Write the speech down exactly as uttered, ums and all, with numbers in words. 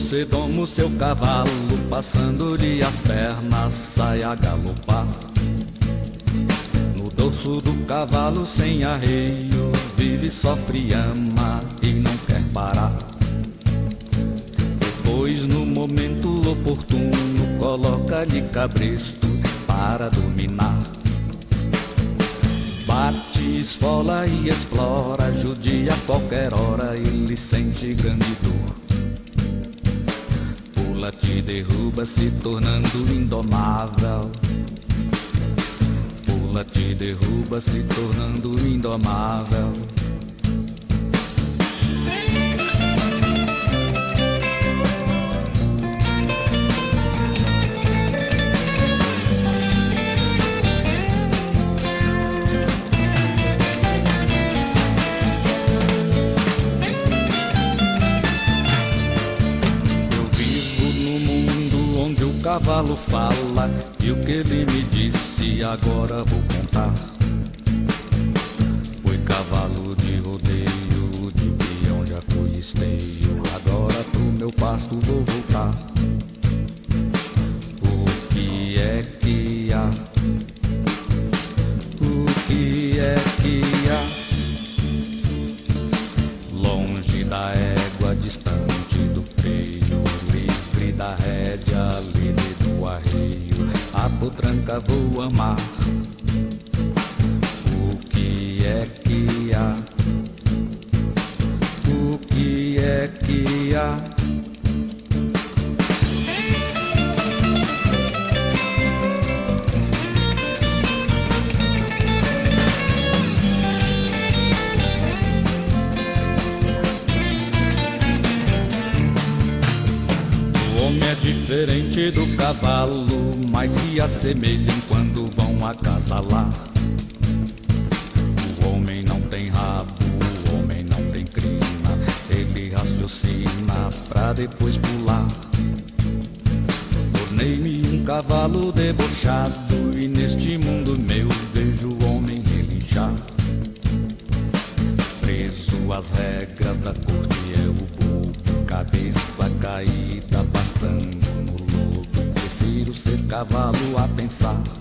Você doma o seu cavalo, passando-lhe as pernas, sai a galopar. No dorso do cavalo sem arreio, vive, sofre, ama e não quer parar. Depois, no momento oportuno, coloca-lhe cabresto para dominar. Bate, esfola e explora, judia a qualquer hora, ele sente grande dor. Pula, te derruba, se tornando indomável. Pula, te derruba, se tornando indomável. O cavalo fala, e o que ele me disse agora vou contar. Foi cavalo de rodeio, de peão já fui esteio, agora pro meu pasto vou voltar. O que é que há? O que é que há? Longe da égua, distante do freio, livre da rédea, livre do arreio, a potranca vou amar. O que é que há? O que é que há? É diferente do cavalo, mas se assemelham quando vão acasalar. O homem não tem rabo, o homem não tem crina, ele raciocina pra depois pular. Tornei-me um cavalo debochado, e neste mundo meu vejo o homem relijar. Preso às regras da corte é o bobo, cabeça caída, pastando no lodo. Prefiro ser cavalo a pensar.